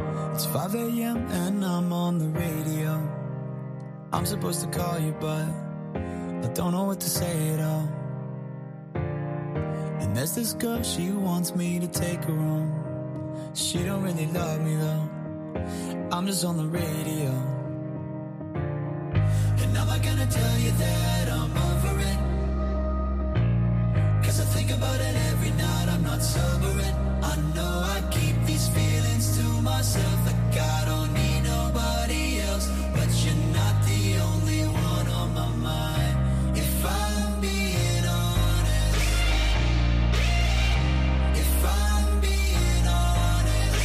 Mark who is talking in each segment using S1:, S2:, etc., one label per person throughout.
S1: It's 5 a.m. and I'm on the radio. I'm supposed to call you, but I don't know what to say at all. And there's this girl, she wants me to take her home. She don't really love me though. I'm just on the radio. And am I gonna tell you that I'm over it? 'Cause I think about it every night, I'm not sobering. I know I keep these feelings to myself, like I don't need nobody else. But you're not the only one on my mind. If I'm being honest, if I'm being honest,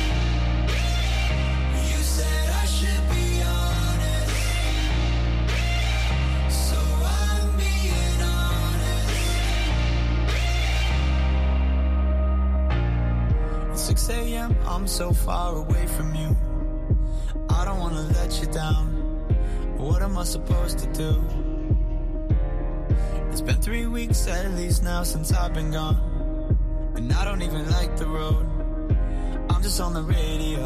S1: you said I should be honest, so I'm being honest. It's 6 a.m., I'm so far away from you. I don't wanna let you down. What am I supposed to do? It's been 3 weeks at least now since I've been gone, and I don't even like the road. I'm just on the radio.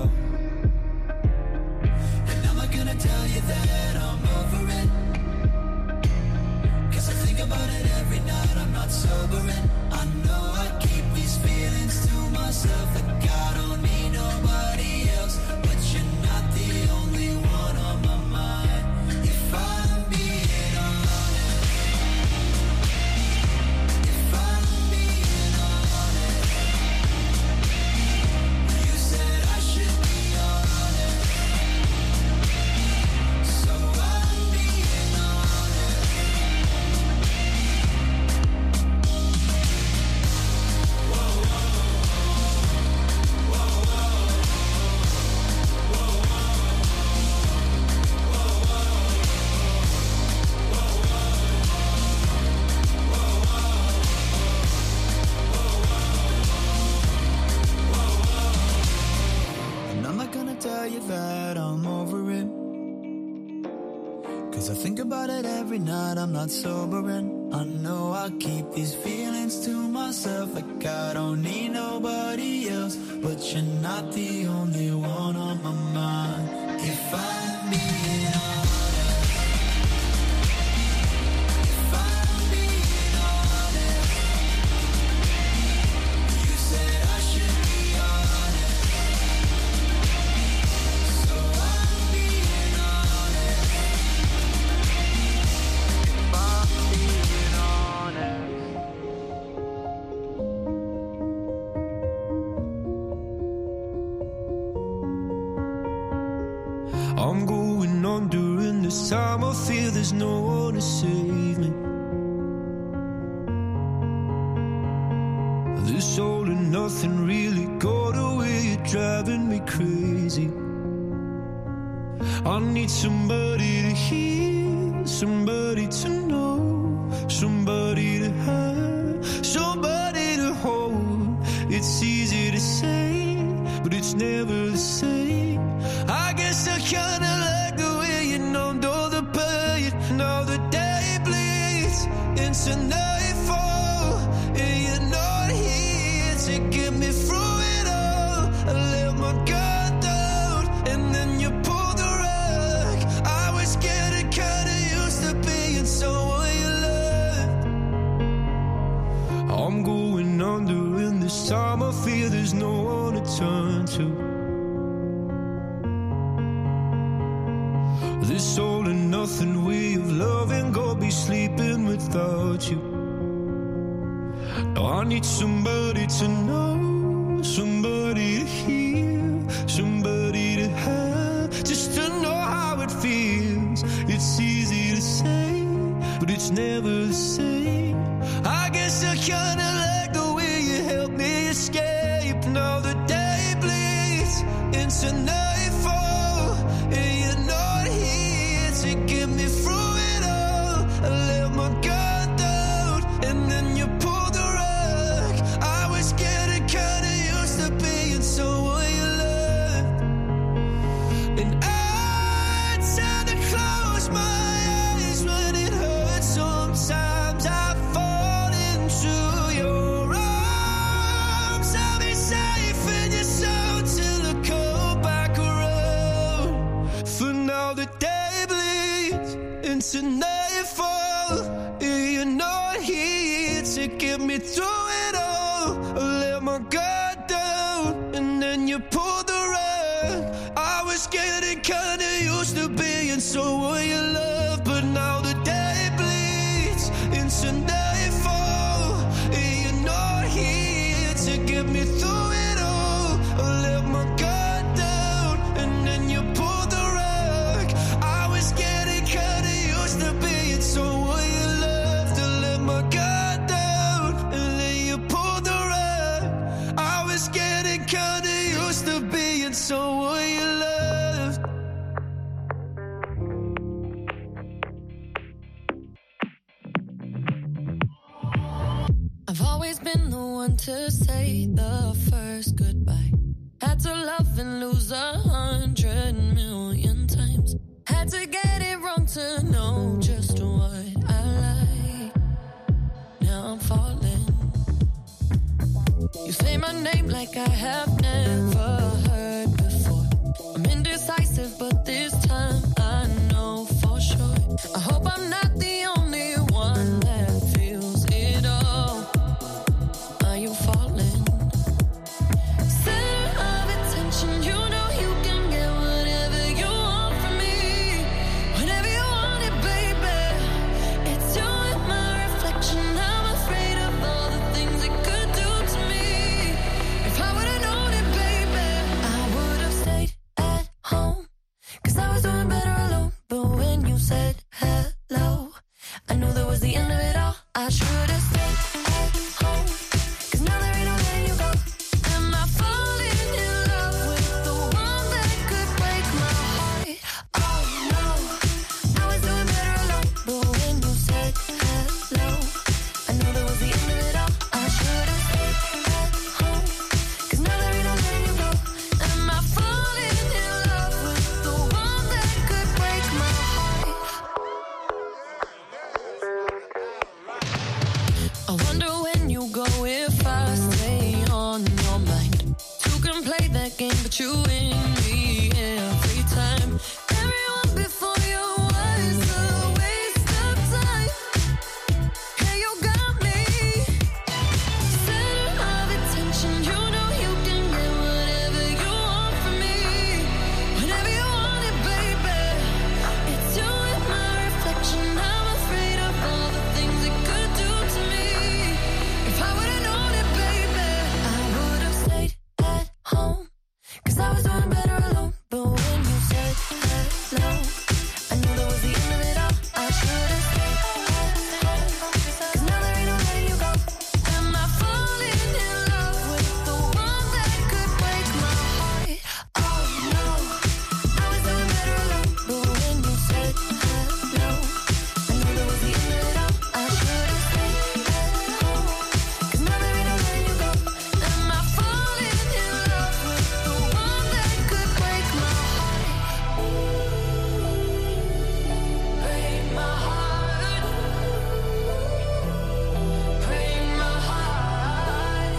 S1: And am I gonna tell you that I'm over it? 'Cause I think about it every night, I'm not sobering. I know I keep these feelings to myself, like I don't need nobody else. But you're not the only one on my mind. If I'm being honest, if I'm being honest, you said I should be honest, so I'm being honest. Whoa, whoa, whoa, whoa, whoa, And I'm not gonna tell you that I'm over it, 'cause I think about it every night, I'm not sobering. I know I keep these feelings to myself, like I don't need nobody else. But you're not the only one on my mind. If I'm being honest, if I'm being honest, you said I should be honest, so I'm being honest. If I'm being honest.
S2: I'm going on during this time. I feel there's no one to save me. This all and nothing really got away. You're driving me crazy. I need somebody to hear, somebody to know, somebody to have, somebody to hold. It's easy to say, but it's never the same. I guess I kinda like the way you numbed all the pain. Now the day bleeds into nightfall, and you're not here to get me through it all. I let my guard down, and then you pulled the rug. I was getting kinda used to being someone you loved. I'm going under, and this time I feel there's no one to turn to. This all and nothing way of loving, go be sleeping without you. Now I need somebody to know, somebody to hear, somebody to have, just to know how it feels. It's easy to say, but it's never the same. I guess I kinda like the way you help me escape. Now the day bleeds into nightfall, and you're not here to get me through it all. I let my guard down, and then you pulled the rug. I was getting kinda used to being someone you loved, and I tend to close my eyes when it hurts. Sometimes I fall into your arms. I'll be safe in your soul till I come back. wreck. I was getting kinda used to being someone you love, but now the day bleeds into nightfall, and you're not here to get me through it all. I let my guard down, and then you pulled the rug. I was getting kinda used to being someone you love, to let my guard down, and then you pulled the rug. I was getting kinda used to being someone you loved.
S3: I've always been the one to say the first goodbye. Had to love and lose 100 million times. Had to get it wrong to know just what I like. Now I'm falling. You say my name like I have never heard before. I'm indecisive, but this time I know for sure. I hope I'm not the only one that feels it all. Are you falling? Center of attention, you know you can get whatever you want from me. Whenever you want it, baby. It's you and my reflection. I'm afraid of all the things it could do to me. If I would've known it, baby, I would've stayed at home. 'Cause I was doing better alone. But when you said hello, I knew that was the end of it all. I should've stayed at home. 'Cause now there ain't no letting you go. Am I falling in love with the one that could break my heart? Oh no, I was doing better alone. But when you said hello, I knew that was the end of it all. I should've stayed at home. 'Cause now there ain't no letting you go. Am I falling in love with the one that could break my heart? I wonder when you go if I stay on your mind. Two can play that game, but you win me every time. Everyone before you was a waste of time. Hey, you got me. Center of attention, you know you can get whatever you want from me. Whenever you want it, baby. It's you and my reflection. I'm afraid of all the things it could do to me. If I would've known it, baby, I would've stayed at home. 'Cause I was doing better alone. But when you said hello, I knew that was the end of it all. I should've stayed at home. 'Cause now there ain't no letting you go. Am I falling in love with the one that could break my heart? Oh no, I was doing better alone. But when you said hello, I knew that was the end of it all. I should've stayed at home. 'Cause now there ain't no letting you go. Am I falling in love with the one that could break my heart? Break my heart. Break my heart.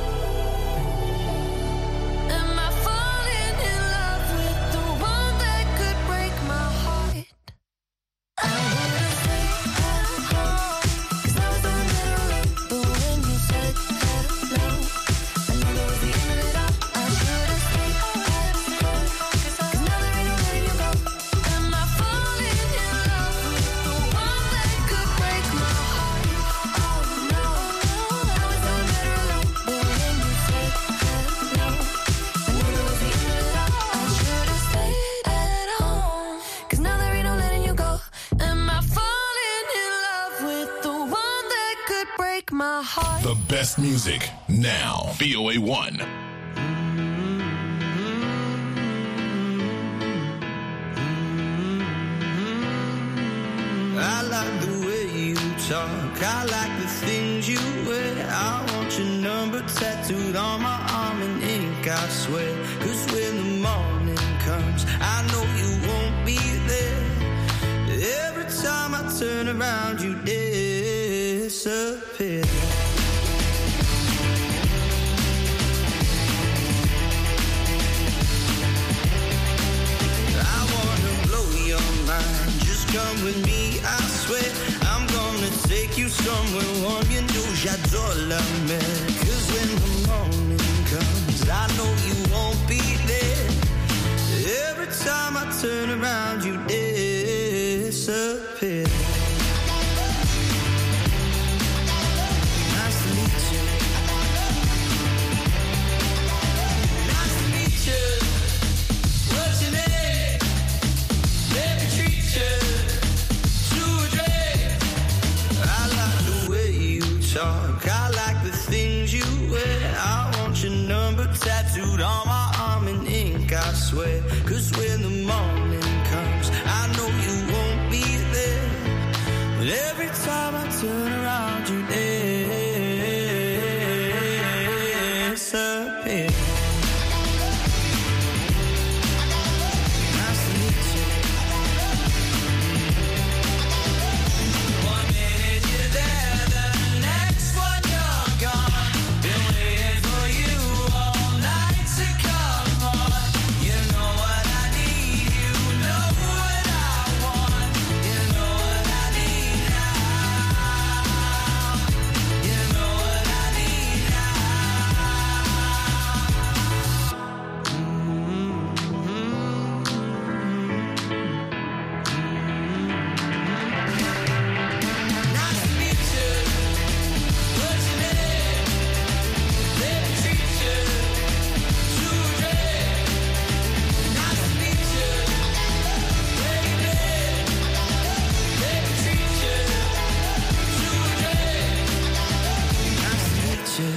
S3: Am I falling in love with the one that could break my heart? I would've stayed at home. 'Cause I was doing better alone. But when you said hello, I knew that was the end of it all. I should've stayed at home. 'Cause now there ain't no letting you go. Am I falling in love with the one that could break my heart? Oh no, I was doing better alone. But when you said hello, I knew that was the end of it all. I should've stayed at home. 'Cause now there ain't no letting you go. Am I falling in love with the one that could break my heart?
S4: The best music now. VOA1.
S2: I like the way you talk, I like the things you wear. I want your number tattooed on my arm in ink, I swear. 'Cause when the morning comes, I know you won't be there. Every time I turn around, you disappear. I wanna blow your mind, just come with me, I swear. I'm gonna take you somewhere warm, you know j'adore la mer. 'Cause when the morning comes, I know you won't be there.
S5: disappear. Nice to meet you. Nice to meet you. What's your name? Let me treat you to a drink. I like the way you talk. I like the things you wear. I want your number tattooed on my arm in ink, I swear. 'Cause when the morning comes, I know you won't be there. But every time I turn around, you disappear. Nice to meet you. One minute you're there, the next one you're gone. Been waiting for you all night to come on. You know what I need, you know what I want. You know what I need now. You know what I need Nice to meet you. What's your name? Let me treat you to a drink. Nice to meet you. Where you been? Let me treat you to a drink. Nice to meet you.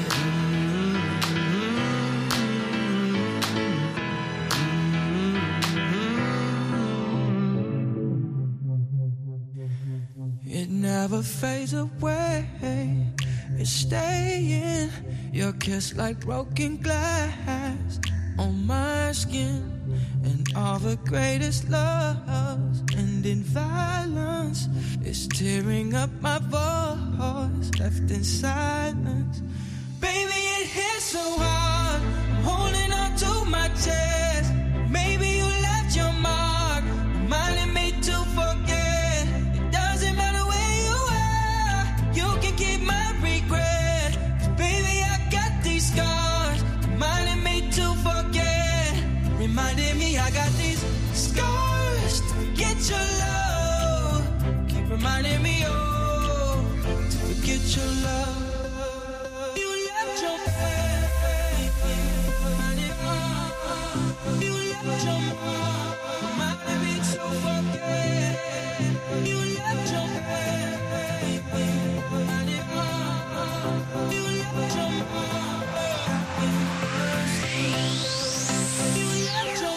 S5: It never fades away. It's staying. Your kiss like broken glass on my skin. And all the greatest loves end in violence. It's tearing up my voice, left in silence. Baby, it hits so hard. I'm holding on to my chest. Maybe you left your mark, reminding me to forget. It doesn't matter where you are, you can keep my regret. 'Cause baby, I got these scars, reminding me to forget. Reminding me I got these scars to forget your love. Keep reminding me, oh, to forget your love. You left your baby, you left your mom, reminding me to forget. You left your baby, you left your mom. You left your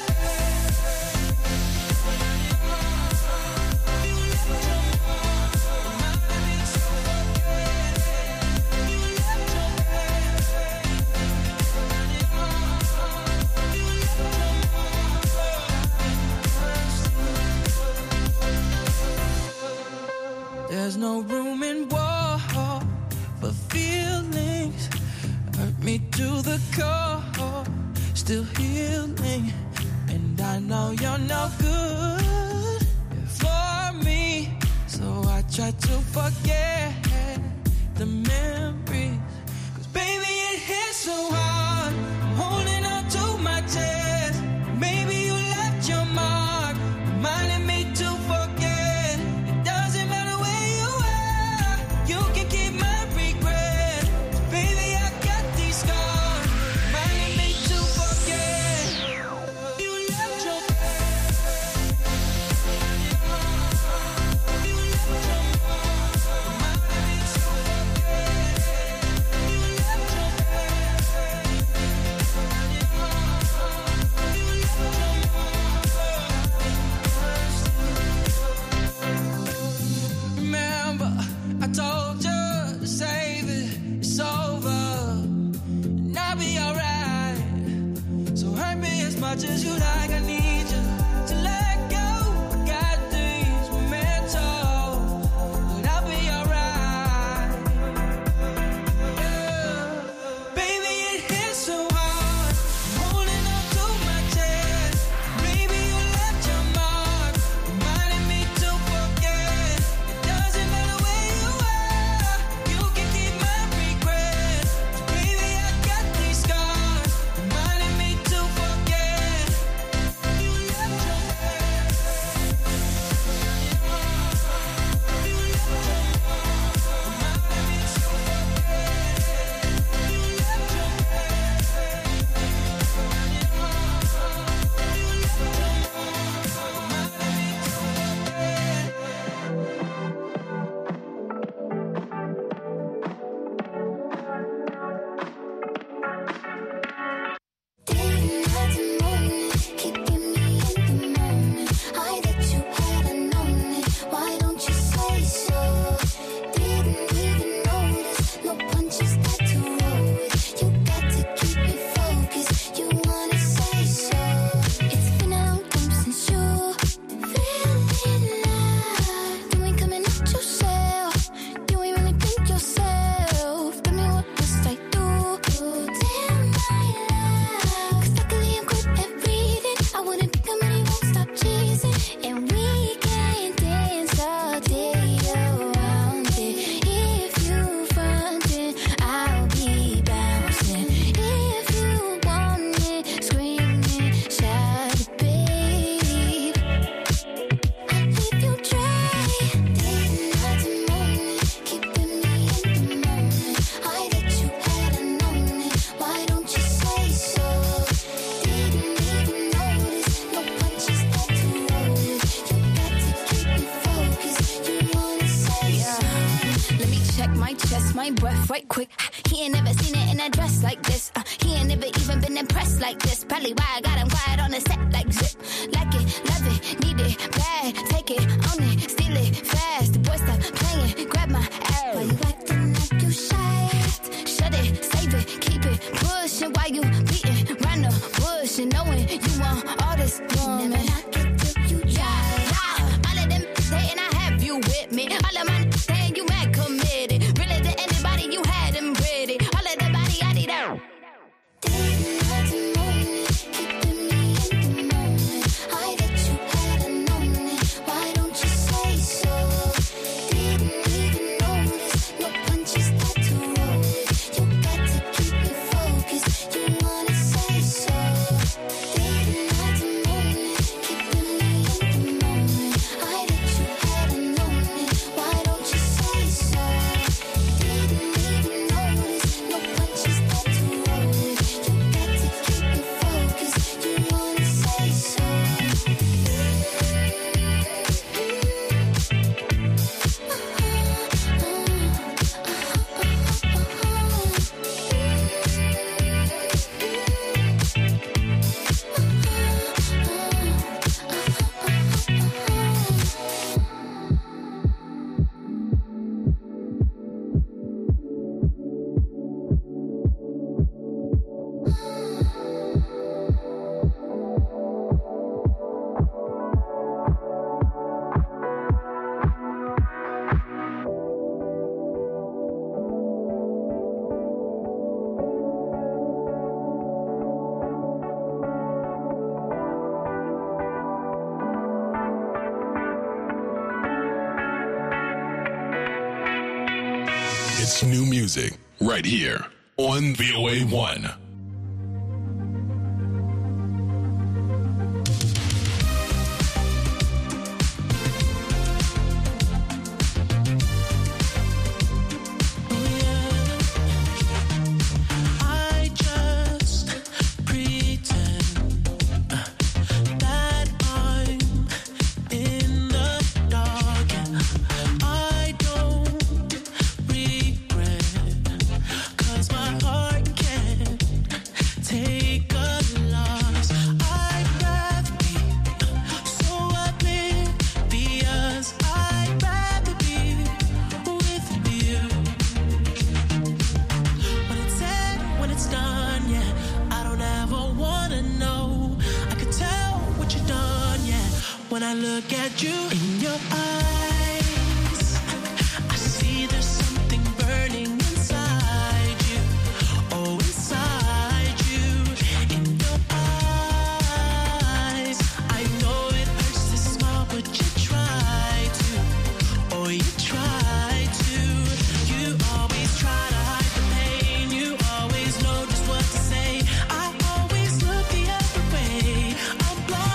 S5: There's no room in war for feelings. Hurt me to the core, still healing. And I know you're no good for me, so I try to forget the memories. 'Cause baby, it hits so hard. I'm holding on to my chest. Maybe you left your mark, reminding me to forget. It doesn't matter where you are, you can keep my regret. Baby, I got these scars, reminding me to forget. You left your you left your reminding me to forget. You left your Remember, I told you to save it, it's over, and I'll be alright. So hurt me as much as you like, I need you to let go. I got things we're meant to, but I'll be alright. Yeah. Baby, it hits so hard, I'm holding on to my chest. Maybe you left your mark, reminding me to forget. It doesn't matter where you are, you can keep my regret. Baby, I got these scars, reminding me to forget. You
S6: my breath right quick. He ain't never seen it in a dress like this. He ain't never even been impressed like this. Probably why I got him quiet on the set like zip. Like it, love it, need it, bad. Take it, own it, steal it, fast. The boy stop playing, grab my ass. Why you acting like you shy? Shut it, save it, keep it pushing. Why you beating round the bush and knowing you want all this woman? Never knock it till you try. All of them saying I have you with me. All of my saying you mad committed. Really to anybody you had them ready. All of the body I need out.
S4: It's new music right here on VOA1.
S5: When I look at you in your eyes, I see there's something burning inside you. Oh, inside you, in your eyes. I know it hurts to smile, but you try to. Oh, you try to. You always try to hide the pain. You always know just what to say. I always look the other way. I'm blind.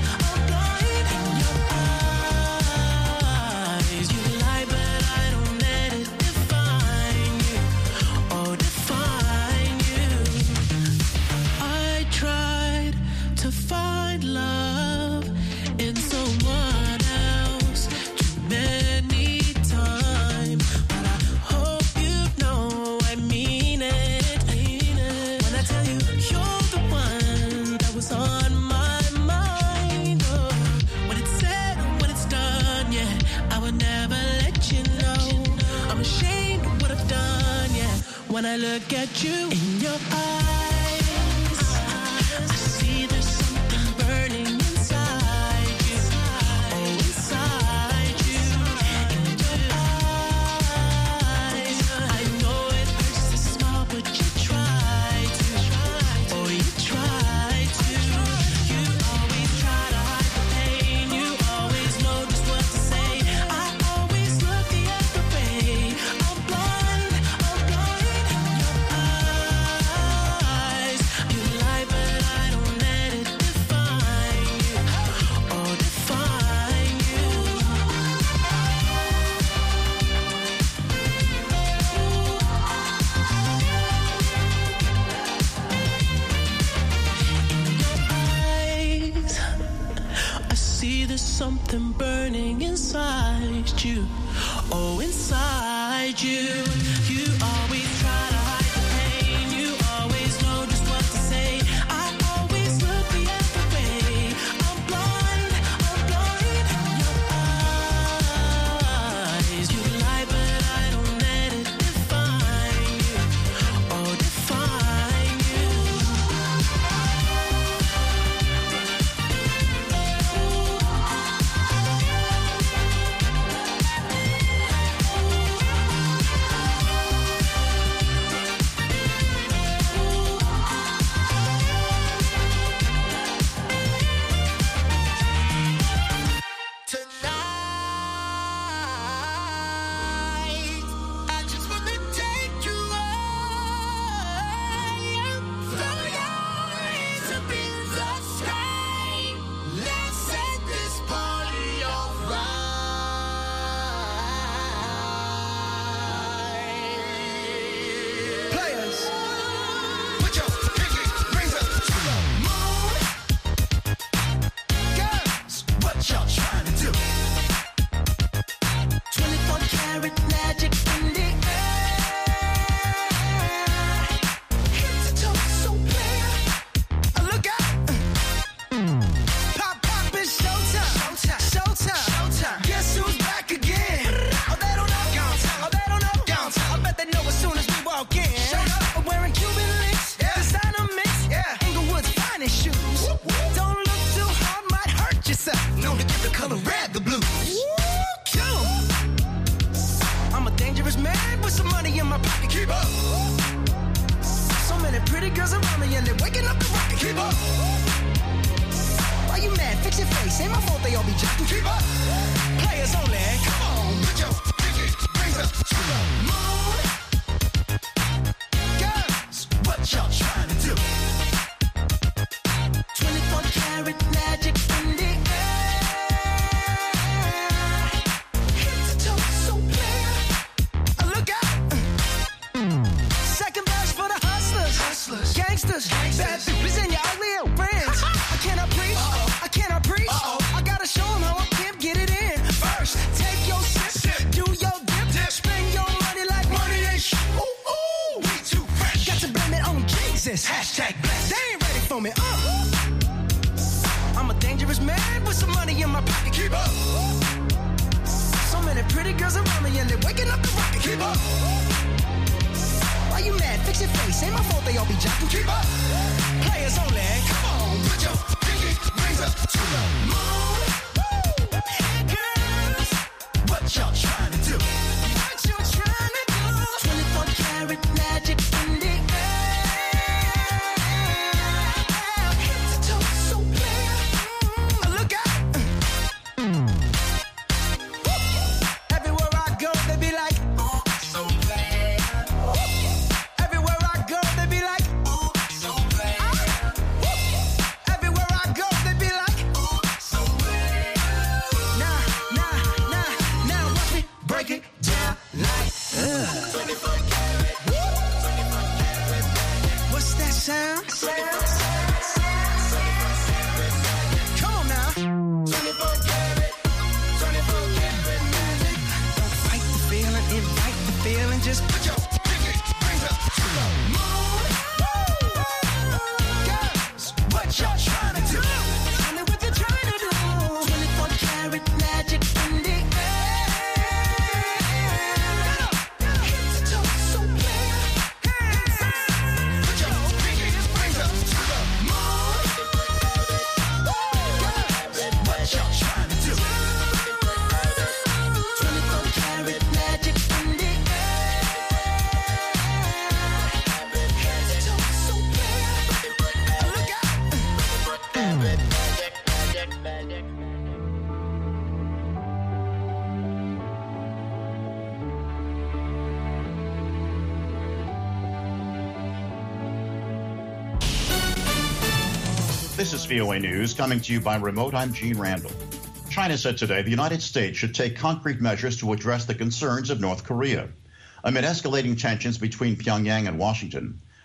S5: When I look at you in your eyes, I see there's something burning inside you. Oh, inside you, in your eyes. I know it hurts to smile, but you try to. Oh, you try to. You always try to hide the pain. You always know just what to say. I always look the other way. I'm blind. Something burning inside you. Oh, inside you, you always try to hide the pain. You always know just what to say. I always look the other way. I'm blind in your eyes. You lie, but I don't let it define you. Oh, define you. Tonight, I just wanna take you higher. Throw your hands up in the sky. Let's set this party alright. Players, put your pinky rings up to the moon. Girls, what y'all trying to do? 24 karat magic in the air. Head to toe, so clear. Look out. Pop, pop, it's showtime. Showtime. Guess who's back again? Oh, they don't know. Oh, they don't know. I bet they know as soon as we walk in. I'm wearing Cuban links, designer mix, Inglewood's finest shoes. Don't look too hard, might hurt yourself. Known to give the color red the blues. I'm a dangerous man with some money in my pocket. Keep up. So many pretty girls around me and they're waking up the rocket. Keep up. Why you mad? Fix your face. Ain't my fault they all be jocking. Keep up. Players only. Come on, put your pinky rings up to the moon. Girls, what y'all trying to do? 24 karat magic in the air. Head to toe, so clear. Look out. Second verse for the hustlers. Gangsters. Bad bitches and your ugly old friends. I cannot preach. I gotta show them how I can get it in. First, take your sip. Do your dip. Spend your money like money ain't shit. Ooh, we too fresh. Got to blame it on Jesus. Hashtag blessed. They ain't ready for me. I'm a dangerous man with some money in my pocket. Keep up. So many pretty girls around me and they're waking up the rocket. Keep up. Why you mad? Fix your face. Ain't my fault they all be jocking. Keep up. Players only. Come on, put your pinky rings up to the moon. Girls, what y'all trying to do? 24 karat magic in the air. Head to toe, so clear. Look out. Everywhere I go, they be like, oh, so bad. Everywhere I go, they be like, oh, so bad. Everywhere I go, they be like, oh, so bad. Now, watch me break it down like, 24 karat. What's that sound? Come on now. 24 karat magic. Don't fight the feeling, invite the feeling. Just put your pinky rings up to the moon. Girls, what y'all trying to do? Tell me what you're trying to do. 24 karat magic in the air. Head to toe, so clear. Put your pinky rings up to the moon. Girls, what y'all trying to do? 24 karat magic in the air. Head to toe, so clear. Look out.
S7: This is VOA News coming to you by remote. I'm Gene Randall. China said today the United States should take concrete measures to address the concerns of North Korea. Amid escalating tensions between Pyongyang and Washington,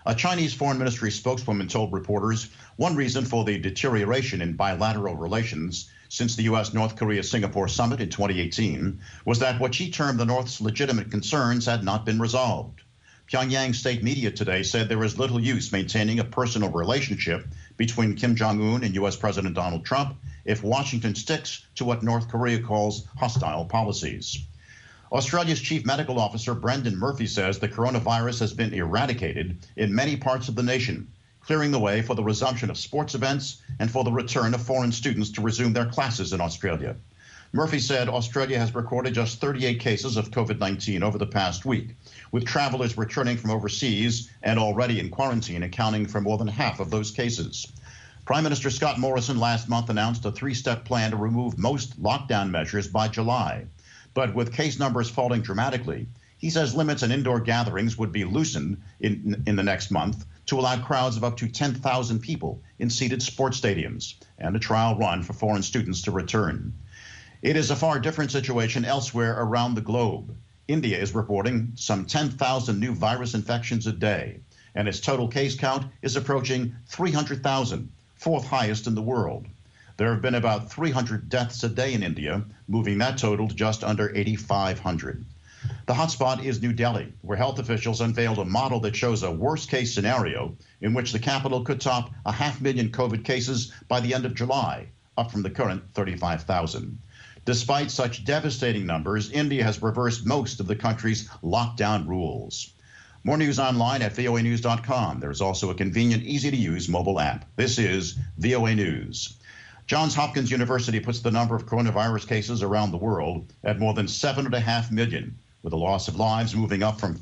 S7: A Chinese Foreign Ministry spokeswoman told reporters one reason for the deterioration in bilateral relations since the U.S.-North Korea-Singapore summit in 2018 was that what she termed the North's legitimate concerns had not been resolved. Pyongyang state media today said there is little use maintaining a personal relationship between Kim Jong-un and U.S. President Donald Trump if Washington sticks to what North Korea calls hostile policies. Australia's chief medical officer, Brendan Murphy, says the coronavirus has been eradicated in many parts of the nation, clearing the way for the resumption of sports events and for the return of foreign students to resume their classes in Australia. Murphy said Australia has recorded just 38 cases of COVID-19 over the past week, with travelers returning from overseas and already in quarantine accounting for more than half of those cases. Prime Minister Scott Morrison last month announced a three-step plan to remove most lockdown measures by July. But with case numbers falling dramatically, he says limits on indoor gatherings would be loosened in the next month to allow crowds of up to 10,000 people in seated sports stadiums and a trial run for foreign students to return. It is a far different situation elsewhere around the globe. India is reporting some 10,000 new virus infections a day, and its total case count is approaching 300,000, fourth highest in the world. There have been about 300 deaths a day in India, moving that total to just under 8,500. The hotspot is New Delhi, where health officials unveiled a model that shows a worst-case scenario in which the capital could top 500,000 COVID cases by the end of July, up from the current 35,000. Despite such devastating numbers, India has reversed most of the country's lockdown rules. More news online at voanews.com. There's also a convenient, easy-to-use mobile app. This is VOA News. Johns Hopkins University puts the number of coronavirus cases around the world at more than 7.5 million, with the loss of lives moving up from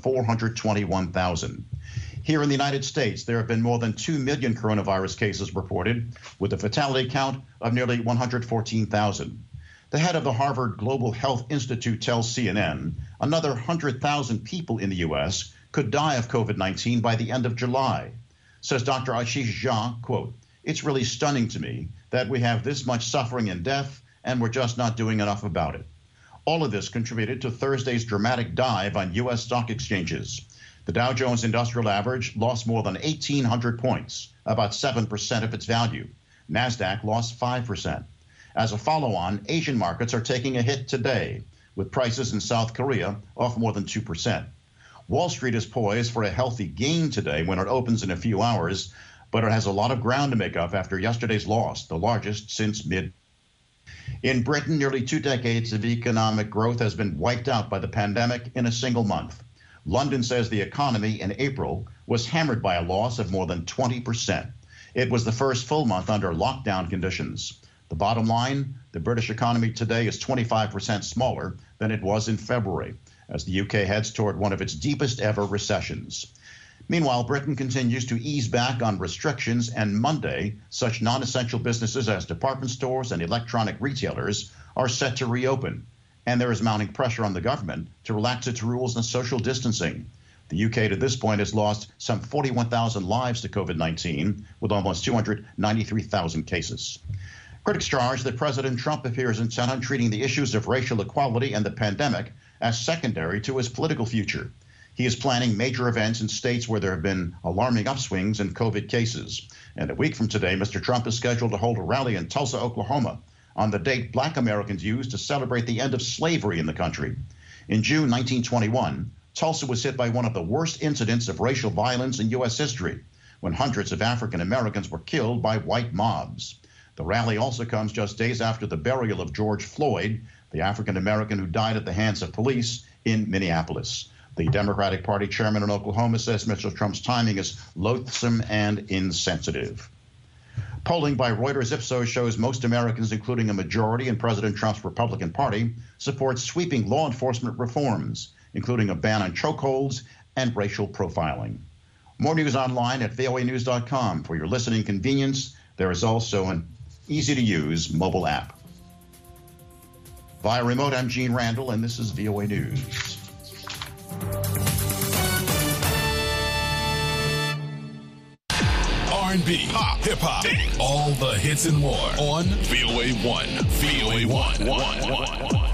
S7: 421,000. Here in the United States, there have been more than 2 million coronavirus cases reported, with a fatality count of nearly 114,000. The head of the Harvard Global Health Institute tells CNN another 100,000 people in the U.S. could die of COVID-19 by the end of July. Says Dr. Ashish Jha, quote, "It's really stunning to me that we have this much suffering and death, and we're just not doing enough about it." All of this contributed to Thursday's dramatic dive on U.S. stock exchanges. The Dow Jones Industrial Average lost more than 1,800 points, about 7% of its value. NASDAQ lost 5%. As a follow-on, Asian markets are taking a hit today, with prices in South Korea off more than 2%. Wall Street is poised for a healthy gain today when it opens in a few hours, but it has a lot of ground to make up after yesterday's loss, the largest since mid. In Britain, nearly 2 decades of economic growth has been wiped out by the pandemic in a single month. London says the economy in April was hammered by a loss of more than 20%. It was the first full month under lockdown conditions. The bottom line, the British economy today is 25% smaller than it was in February, as the UK heads toward one of its deepest ever recessions. Meanwhile, Britain continues to ease back on restrictions, and Monday, such non-essential businesses as department stores and electronic retailers are set to reopen, and there is mounting pressure on the government to relax its rules on social distancing. The UK to this point has lost some 41,000 lives to COVID-19, with almost 293,000 cases. Critics charge that President Trump appears intent on treating the issues of racial equality and the pandemic as secondary to his political future. He is planning major events in states where there have been alarming upswings in COVID cases. And a week from today, Mr. Trump is scheduled to hold a rally in Tulsa, Oklahoma, on the date Black Americans used to celebrate the end of slavery in the country. In June 1921, Tulsa was hit by one of the worst incidents of racial violence in U.S. history, when hundreds of African Americans were killed by white mobs. The rally also comes just days after the burial of George Floyd, the African American who died at the hands of police in Minneapolis. The Democratic Party chairman in Oklahoma says Mr. Trump's timing is loathsome and insensitive. Polling by Reuters Ipsos shows most Americans, including a majority in President Trump's Republican Party, support sweeping law enforcement reforms, including a ban on chokeholds and racial profiling. More news online at voanews.com. For your listening convenience, there is also an easy-to-use mobile app. Via remote, I'm Gene Randall, and this is VOA News.
S4: R&B, pop, hip-hop, all the hits and more on VOA 1. VOA 1.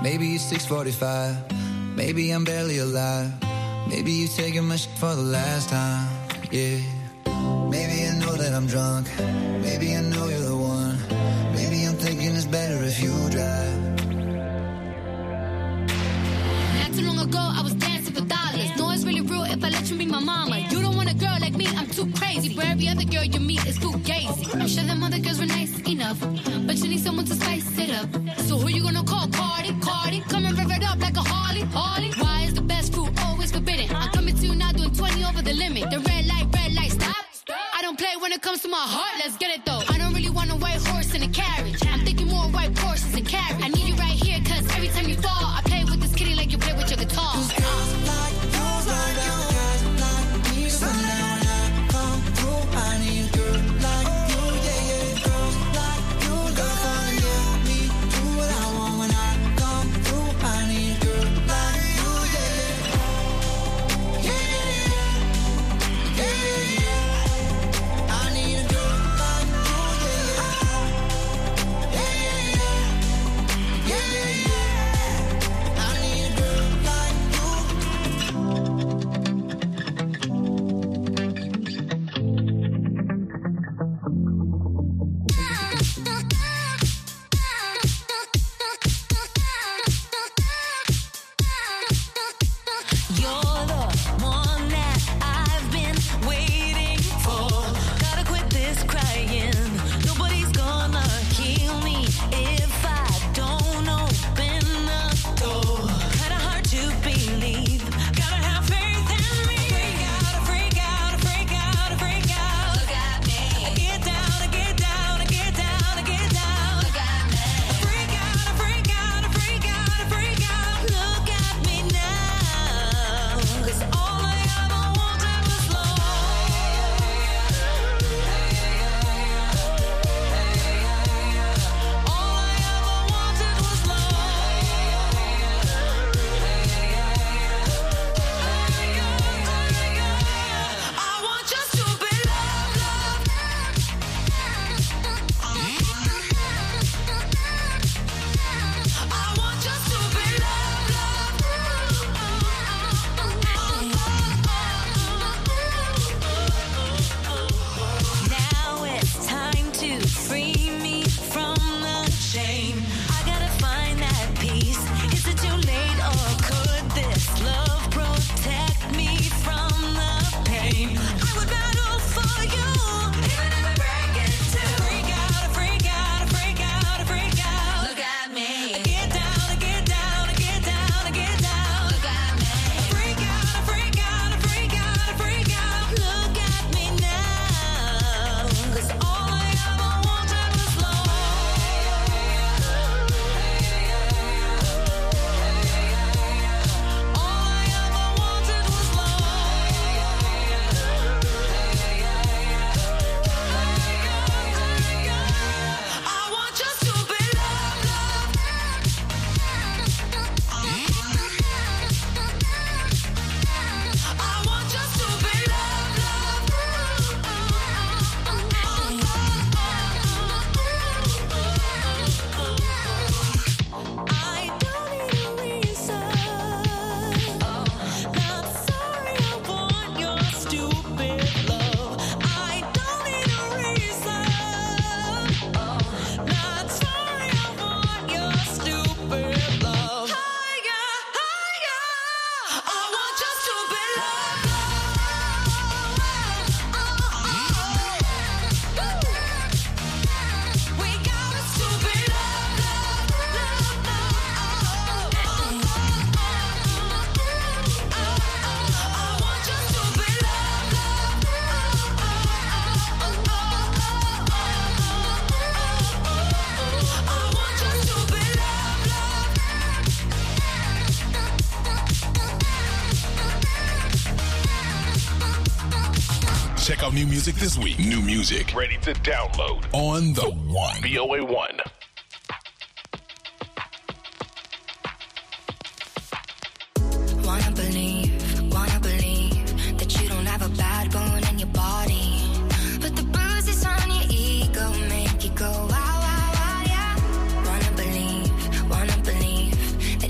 S8: Maybe it's 6:45. Maybe I'm barely alive. Maybe you taking my shit for the last time. Yeah. Maybe I know that I'm drunk. Maybe I know you're the one. Maybe I'm thinking it's better if you drive.
S6: Not too long ago, I was dancing for dollars. No, it's really real if I let you be my mama. You don't want a girl like me, I'm too crazy. Where every other girl you meet is too gazy. I'm sure them other girls were nice enough, but you need someone to spice it up. So who you gonna call? Cardi, Cardi. Come and rev it up like a Harley, Harley. Why is the best fruit always forbidden? I'm coming to you now doing 20 over the limit. The red light, stop. I don't play when it comes to my heart, let's get it though. I don't really want a white horse in a carriage. I'm thinking more white horses and carriage. I need you right here, cause every time you fall, I play with this kitty like you play with your guitar.
S5: Cause girls like you, guys like me. So now when I come through, I need a girl like you, yeah, yeah. Girls like you, girls wanna let me do what I want when I come through. I need a girl like you, yeah, yeah. Yeah, yeah, yeah. Yeah, yeah, yeah. I need a girl like you, yeah, yeah. Yeah, yeah, yeah. Yeah, yeah, yeah. I need a girl like
S3: You're the one that I've been waiting for. Gotta quit this crying. Nobody's gonna heal me if I don't open the door. Kinda hard to believe. Gotta have faith in me. Freak out, freak out, freak out, freak out. Look at me. I get down, I get down, I get down, I get down. Look at me. Freak out, freak out, freak out, freak out. Look at me now. 'Cause all I ever wanted was love. All I ever wanted was love. I want just to be loved, loved. I want just to be loved, loved. Now it's time to free me from the chain. I gotta find that peace. Is it too late or could this love protect me from the pain? I would battle for you, even if I break it too. Freak out, freak out, freak out, freak out. Look at me. I get down, I get down, I get down, I get down. Look at me. Freak out, freak out, freak out, freak out. Look at me now. 'Cause all I ever wanted was love. All I ever wanted was love. I want just to be loved, loved. I want just to be loved, loved. I don't need a reason. Not sorry, I want your stupid love. I don't need a reason. Not sorry, I want your stupid love. Higher, higher. I want just to be loved. We got us to be loved, loved, loved, loved. I want just to be loved, loved. I want just to be loved, loved.
S4: Check out new music this week. New music ready to download on the One. VOA1.
S6: Wanna believe that you don't have a bad bone in your body, but the bruises on your ego make you go wow, wow, wow, yeah. Wanna believe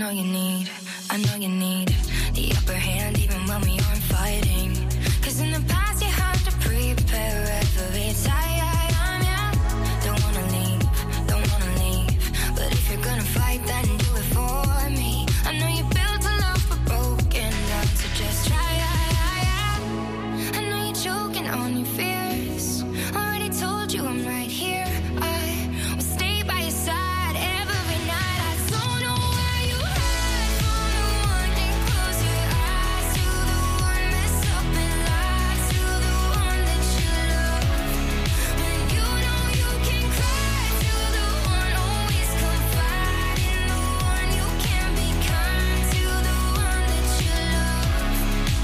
S3: know you need the upper hand even when we aren't fighting. Cause in the past you had to prepare every time, yeah. Don't wanna leave. But if you're gonna fight, then do it for me. I know you built a love for broken down, so just try. I know you're choking on your fears. Already told you I'm right here. I will stay by your side every night. I don't know where you hide from the one that close your eyes to the one mess up and lie to the one that you love. When you know you can cry to the one always confide in the one you can be kind to the one that you love.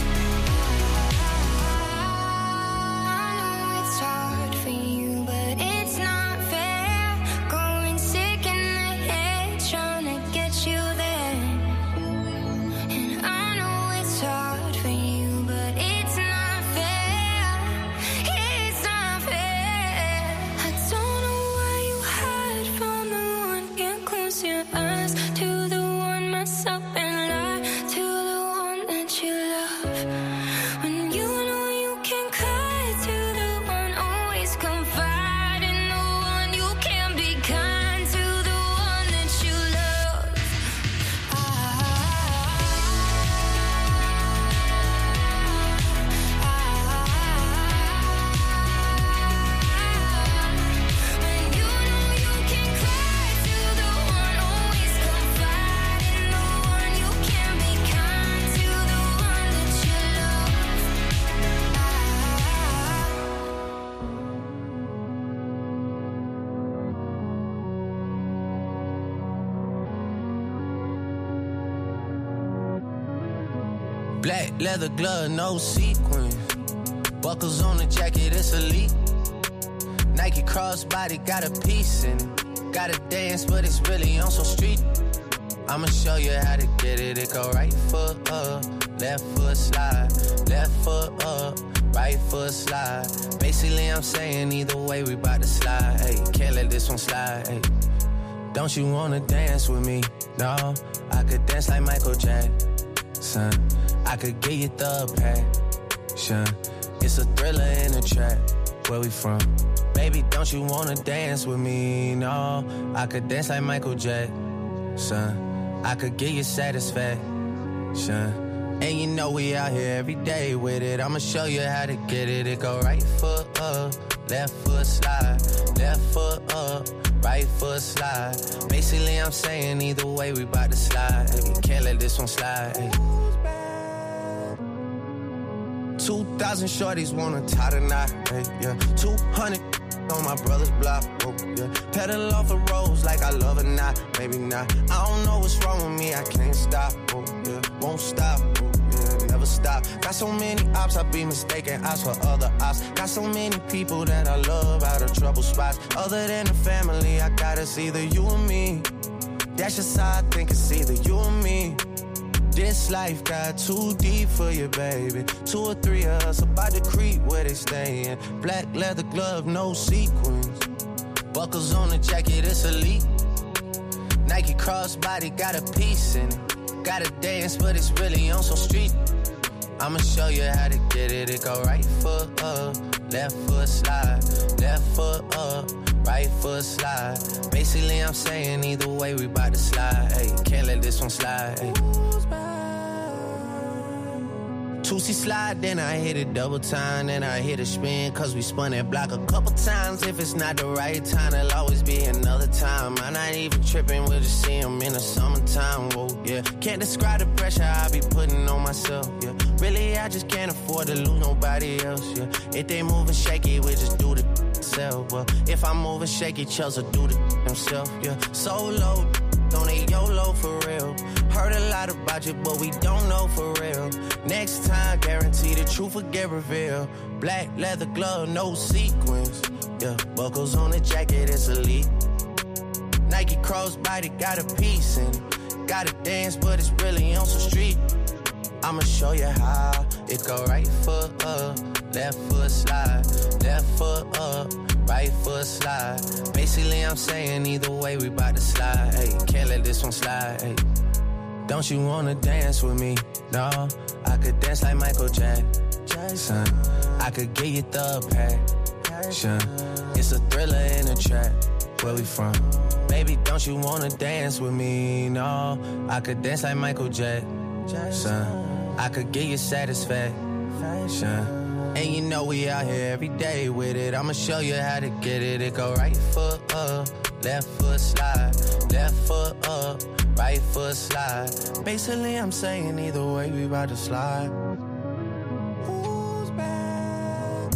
S3: I know it's hard for you, but it's not fair. Going sick in the head, trying to get you there. And I know it's hard for you, but it's not fair. It's not fair. I don't know why you hide from the one, can't close your eyes to the one mess up and lie to the one that you love. When you know you can cry to the one, always confide in the one you can be kind to the one that you love. When you know you can cry to the one, always confide in the one you can be kind to the one that you love.
S9: Black leather glove, no sequins. Buckles on the jacket, it's elite. Nike crossbody got a piece in it. Gotta dance, but it's really on some street. I'ma show you how to get it. It go right foot up, left foot slide. Left foot up, right foot slide. Basically, I'm saying either way, we bout to slide. Hey, can't let this one slide. Hey. Don't you wanna dance with me? No, I could dance like Michael Jackson. I could get you the passion. It's a thriller in the track. Where we from? Baby, don't you wanna dance with me? No, I could dance like Michael Jackson. I could get you satisfaction. And you know we out here every day with it. I'ma show you how to get it. It go right foot up, left foot slide. Left foot up, right foot slide. Basically, I'm saying either way, we bout to slide. Hey, can't let this one slide. Hey. 2,000 shorties wanna tie the knot. Hey, yeah. 200 on my brother's block. Oh, yeah. Pedal off the roads like I love it, not. Maybe not. I don't know what's wrong with me. I can't stop. Oh, yeah. Won't stop. Oh, yeah. Never stop. Got so many ops, I be mistaken ops for other ops. Got so many people that I love out of trouble spots. Other than the family, I got it's either you or me. That's just how I think it's either you or me. This life got too deep for you, baby. 2 or 3 of us about to creep where they stayin'. Black leather glove, no sequins. Buckles on the jacket, it's elite. Nike crossbody got a piece in it. Gotta dance, but it's really on some street. I'ma show you how to get it. It go right foot up, left foot slide. Left foot up, right foot slide. Basically, I'm saying either way, we bout to slide. Hey, can't let this one slide. Hey. 2C slide, then I hit it double time. Then I hit a spin, cause we spun that block a couple times. If it's not the right time, there'll always be another time. I'm not even tripping, we'll just see them in the summertime. Whoa, yeah. Can't describe the pressure I be putting on myself, yeah. Really, I just can't afford to lose nobody else, yeah. If they moving shaky, we just do the self. Well, if I'm moving shaky, Chelsea do the himself, yeah. Solo, don't they YOLO for real. Heard a lot about you, but we don't know for real. Next time, guarantee the truth will get revealed. Black leather glove, no sequins. Yeah, buckles on the jacket, it's elite. Nike crossbody got a piece in it. Gotta dance, but it's really on some street. I'ma show you how. It go right foot up, left foot slide. Left foot up, right foot slide. Basically, I'm saying either way, we bout to slide. Hey, can't let this one slide. Hey. don't you wanna dance with me? No, I could dance like Michael Jackson. I could get you the passion. It's a thriller in a trap. Where we from? Baby, don't you wanna dance with me? No, I could dance like Michael Jackson. I could get you satisfaction. And you know we out here every day with it. I'ma show you how to get it. It go right foot up, left foot slide, left foot up, right foot slide. Basically, I'm saying either way, we about to slide. Who's back?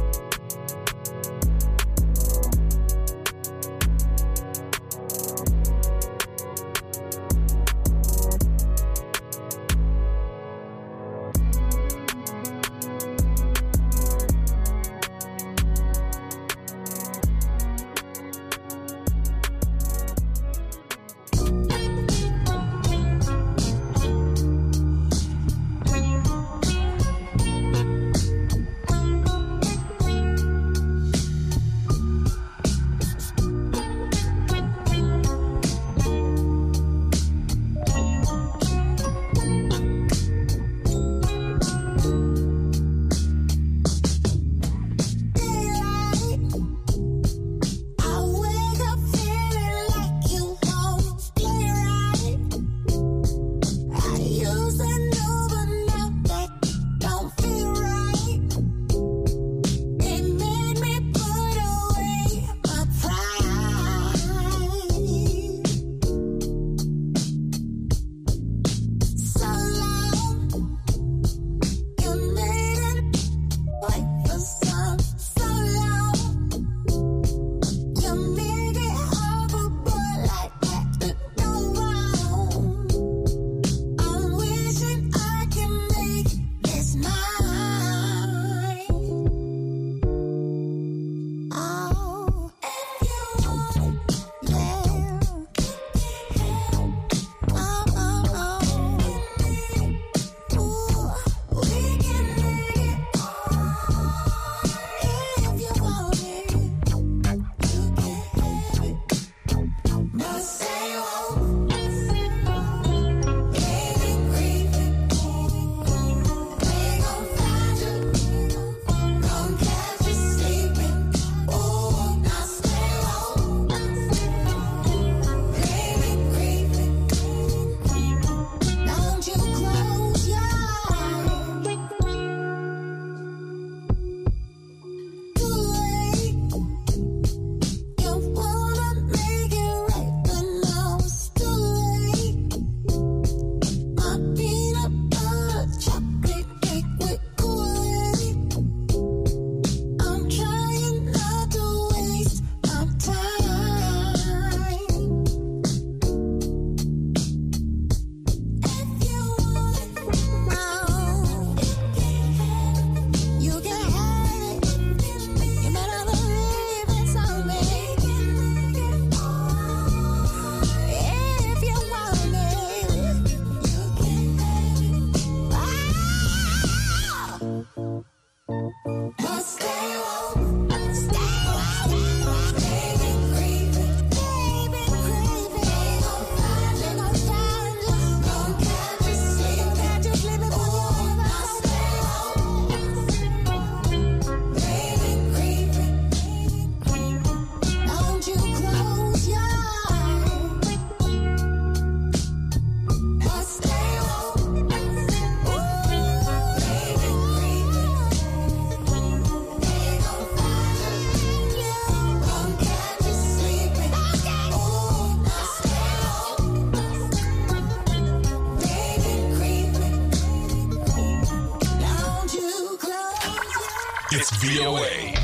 S4: It's VOA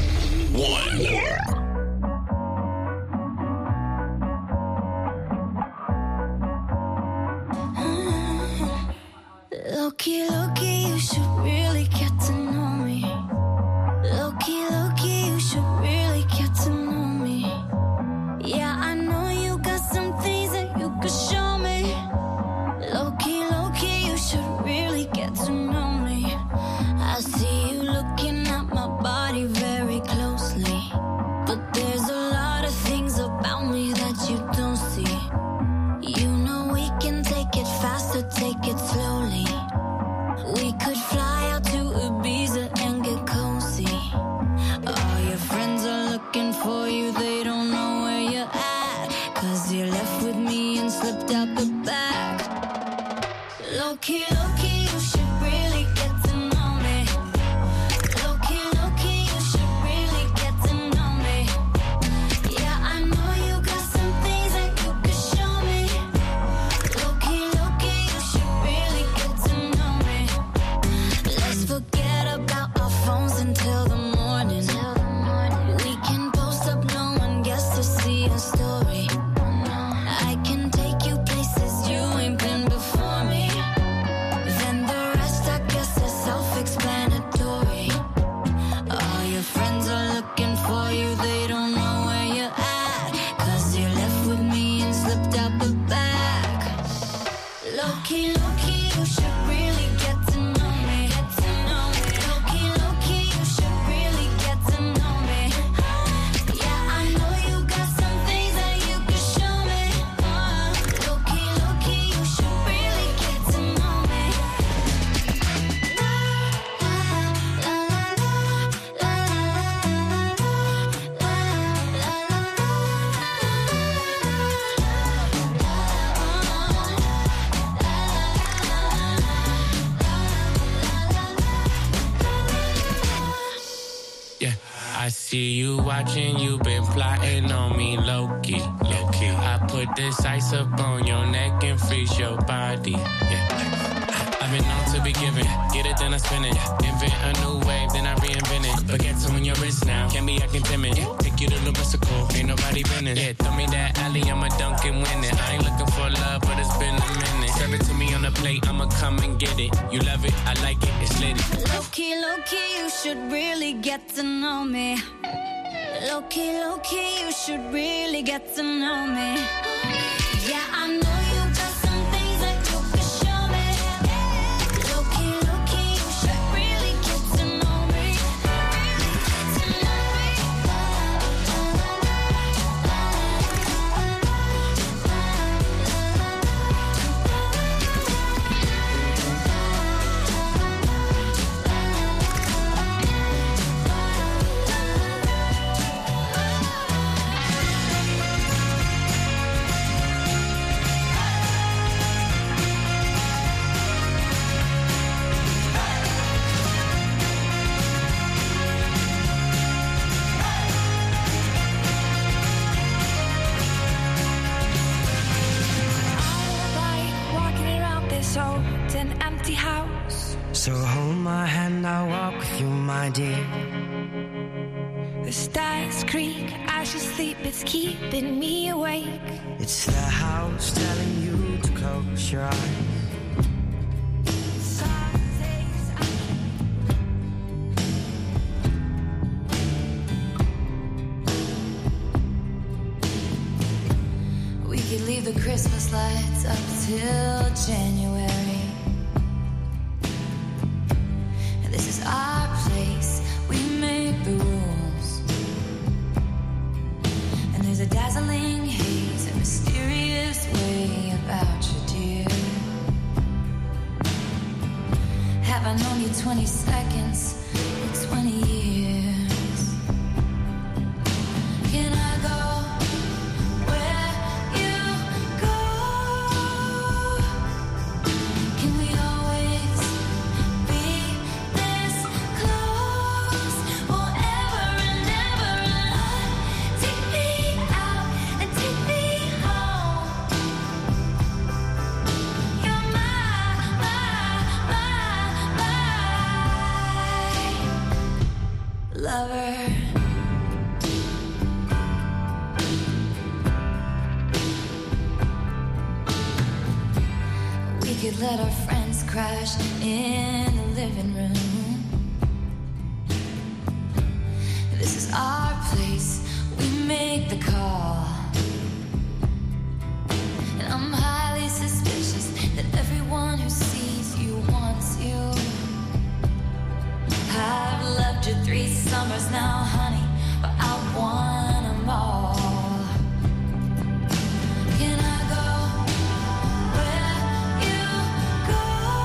S4: 1.
S3: Loki, Loki, you should really get to know me. Loki, Loki, you should really get to know me. Yeah, I know you got some things that you could show me. Loki, Loki, you should really get to know me. I see you looking at my body very closely, but there's a lot of things about me that you don't see. You know we can take it faster
S10: I see you watching, you been plotting on me, low-key. I put this ice up on your neck and freeze your body. I've been known to be giving, get it then I spin it. Invent a new wave, then I reinvent it. Forget to on your wrist now, can't be acting timid. Take you to the mystical, ain't nobody been in. Yeah, throw me that alley, I'ma dunk and win it. I ain't looking for love, but it's been a minute. Serve it to me on the plate, I'ma come and get it. You love it, I like it, it's lit.
S6: Low key, you should really get to know me. Low key, you should really get to know me. Yeah, I know you got some things that you can show me. Low key, you should really get to know me.
S3: An empty house. So hold my hand, I'll walk with you, my dear. The stars creak, I should sleep, it's keeping me awake. It's the house telling you to close your eyes. We could leave the Christmas lights up till January. This is our place, we make the rules. And there's a dazzling haze, a mysterious way about you, dear. Have I known you 20 seconds or 20 years? Can I go where you go? Can we always be this close forever and ever? Take me out and take me home. You're my lover. We could let our friends crash in the living room. This is our place, we make the call. And I'm highly suspicious that everyone who sees you wants you. I've loved you 3 summers now, honey, but I want them all. Can I go where you go?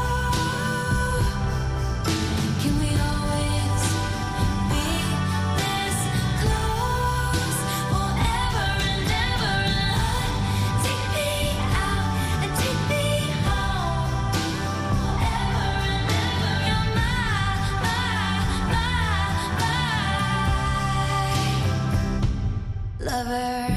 S3: Can we always be this close forever and ever? Take me out and take me home forever and ever. You're my lover.